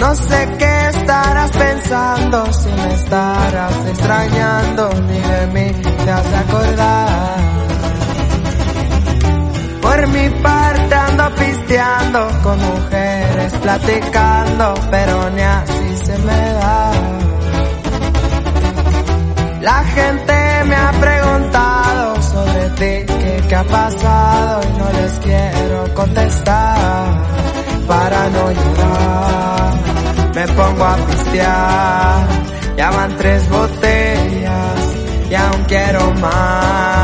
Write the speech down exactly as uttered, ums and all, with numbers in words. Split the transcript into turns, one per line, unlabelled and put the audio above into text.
No sé qué estarás pensando, si me estarás extrañando, ni de mí te has de acordar. Por mi parte ando pisteando, con mujeres platicando, pero ni así se me da. La gente me ha preguntado sobre ti, qué, qué ha pasado, y no les quiero contestar. Para no llorar, me pongo a pistear, ya van tres botellas y aún quiero más.